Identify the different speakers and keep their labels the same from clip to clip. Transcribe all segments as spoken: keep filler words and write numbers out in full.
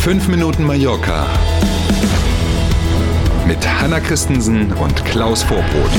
Speaker 1: fünf Minuten Mallorca mit Hanna Christensen und Klaus Vorbrot.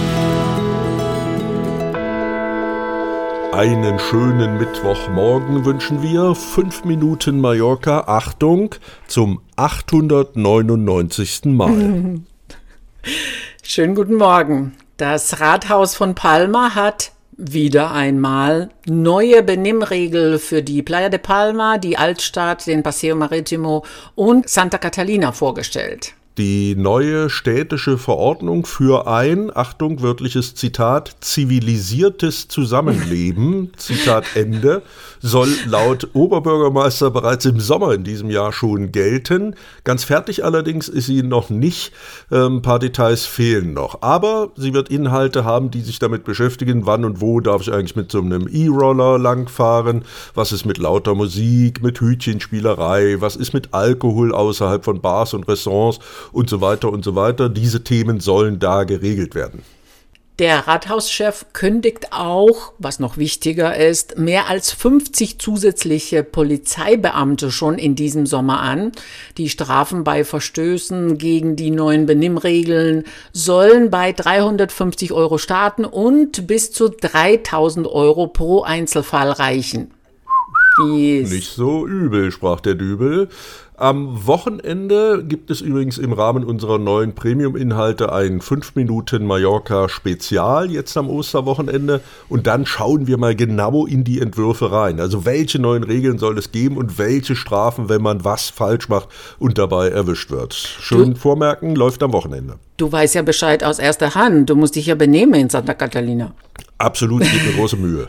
Speaker 2: Einen schönen Mittwochmorgen wünschen wir. fünf Minuten Mallorca, Achtung, zum achthundertneunundneunzigsten Mal.
Speaker 3: Schönen guten Morgen. Das Rathaus von Palma hat wieder einmal neue Benimmregeln für die Playa de Palma, die Altstadt, den Paseo Marítimo und Santa Catalina vorgestellt.
Speaker 2: Die neue städtische Verordnung für ein, Achtung, wörtliches Zitat, zivilisiertes Zusammenleben, Zitat Ende, soll laut Oberbürgermeister bereits im Sommer in diesem Jahr schon gelten. Ganz fertig allerdings ist sie noch nicht, ein paar Details fehlen noch. Aber sie wird Inhalte haben, die sich damit beschäftigen, wann und wo darf ich eigentlich mit so einem E-Roller langfahren, was ist mit lauter Musik, mit Hütchenspielerei, was ist mit Alkohol außerhalb von Bars und Restaurants, und so weiter und so weiter. Diese Themen sollen da geregelt werden.
Speaker 3: Der Rathauschef kündigt auch, was noch wichtiger ist, mehr als fünfzig zusätzliche Polizeibeamte schon in diesem Sommer an. Die Strafen bei Verstößen gegen die neuen Benimmregeln sollen bei dreihundertfünfzig Euro starten und bis zu dreitausend Euro pro Einzelfall reichen. Yes.
Speaker 2: Nicht so übel, sprach der Dübel. Am Wochenende gibt es übrigens im Rahmen unserer neuen Premium-Inhalte ein fünf Minuten Mallorca-Spezial, jetzt am Osterwochenende. Und dann schauen wir mal genau in die Entwürfe rein. Also welche neuen Regeln soll es geben und welche Strafen, wenn man was falsch macht und dabei erwischt wird. Schön du, vormerken, läuft am Wochenende.
Speaker 3: Du weißt ja Bescheid aus erster Hand. Du musst dich ja benehmen in Santa Catalina.
Speaker 2: Absolut, gibt mir große Mühe.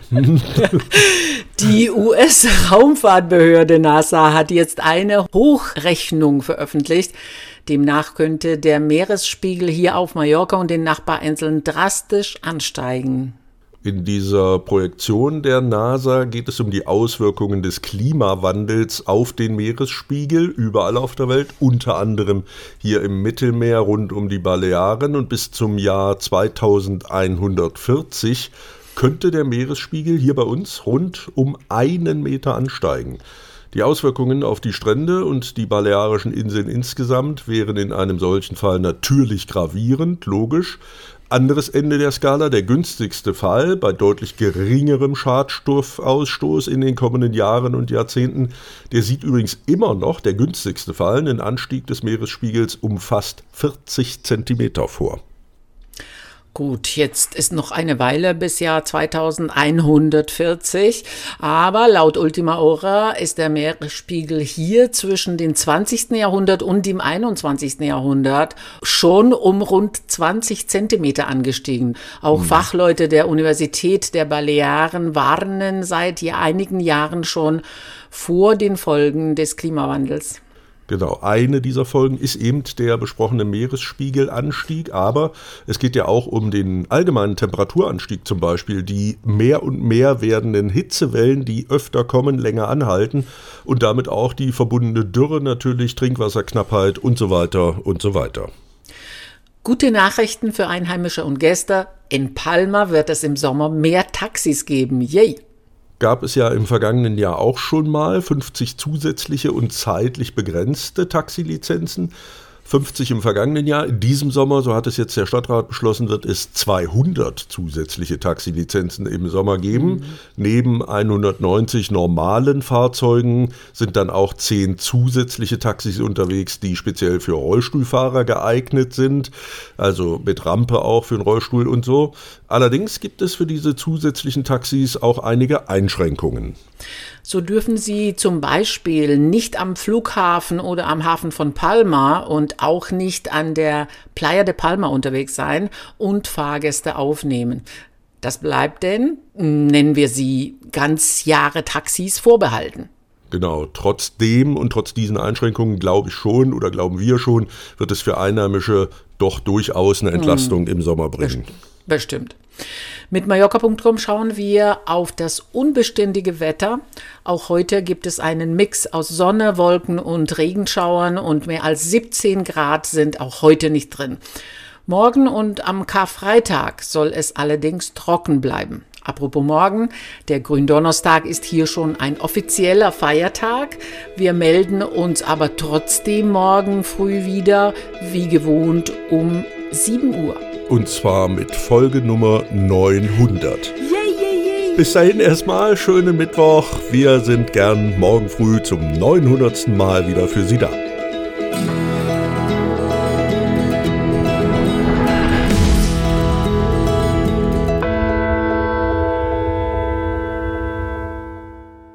Speaker 3: Die U S-Raumfahrtbehörde NASA hat jetzt eine Hochrechnung veröffentlicht. Demnach könnte der Meeresspiegel hier auf Mallorca und den Nachbarinseln drastisch ansteigen.
Speaker 2: In dieser Projektion der NASA geht es um die Auswirkungen des Klimawandels auf den Meeresspiegel überall auf der Welt, unter anderem hier im Mittelmeer rund um die Balearen, und bis zum Jahr zweitausendeinhundertvierzig könnte der Meeresspiegel hier bei uns rund um einen Meter ansteigen. Die Auswirkungen auf die Strände und die Balearischen Inseln insgesamt wären in einem solchen Fall natürlich gravierend, logisch. Anderes Ende der Skala, der günstigste Fall bei deutlich geringerem Schadstoffausstoß in den kommenden Jahren und Jahrzehnten, der sieht übrigens immer noch, der günstigste Fall, einen Anstieg des Meeresspiegels um fast vierzig Zentimeter vor.
Speaker 3: Gut, jetzt ist noch eine Weile bis Jahr zweitausendeinhundertvierzig, aber laut Ultima Hora ist der Meeresspiegel hier zwischen dem zwanzigsten Jahrhundert und dem einundzwanzigsten Jahrhundert schon um rund zwanzig Zentimeter angestiegen. Auch hm. Fachleute der Universität der Balearen warnen seit einigen Jahren schon vor den Folgen des Klimawandels.
Speaker 2: Genau, eine dieser Folgen ist eben der besprochene Meeresspiegelanstieg, aber es geht ja auch um den allgemeinen Temperaturanstieg zum Beispiel, die mehr und mehr werdenden Hitzewellen, die öfter kommen, länger anhalten und damit auch die verbundene Dürre natürlich, Trinkwasserknappheit und so weiter und so weiter.
Speaker 3: Gute Nachrichten für Einheimische und Gäste. In Palma wird es im Sommer mehr Taxis geben. Yay!
Speaker 2: Gab es ja im vergangenen Jahr auch schon mal fünfzig zusätzliche und zeitlich begrenzte Taxilizenzen. fünfzig im vergangenen Jahr. In diesem Sommer, so hat es jetzt der Stadtrat beschlossen, wird es zweihundert zusätzliche Taxilizenzen im Sommer geben. Mhm. Neben hundertneunzig normalen Fahrzeugen sind dann auch zehn zusätzliche Taxis unterwegs, die speziell für Rollstuhlfahrer geeignet sind. Also mit Rampe auch für den Rollstuhl und so. Allerdings gibt es für diese zusätzlichen Taxis auch einige Einschränkungen.
Speaker 3: So dürfen sie zum Beispiel nicht am Flughafen oder am Hafen von Palma und auch nicht an der Playa de Palma unterwegs sein und Fahrgäste aufnehmen. Das bleibt denn, nennen wir sie, Ganzjahre-Taxis vorbehalten.
Speaker 2: Genau, trotzdem und trotz diesen Einschränkungen glaube ich schon oder glauben wir schon, wird es für Einheimische doch durchaus eine Entlastung hm. im Sommer bringen.
Speaker 3: Bestimmt. Mit Mallorca Punkt com schauen wir auf das unbeständige Wetter. Auch heute gibt es einen Mix aus Sonne, Wolken und Regenschauern und mehr als siebzehn Grad sind auch heute nicht drin. Morgen und am Karfreitag soll es allerdings trocken bleiben. Apropos morgen, der Gründonnerstag ist hier schon ein offizieller Feiertag. Wir melden uns aber trotzdem morgen früh wieder, wie gewohnt, um sieben Uhr.
Speaker 2: Und zwar mit Folge Nummer neunhundert.
Speaker 3: Yay, yay, yay.
Speaker 2: Bis dahin erstmal schönen Mittwoch. Wir sind gern morgen früh zum neunhundertsten Mal wieder für Sie da.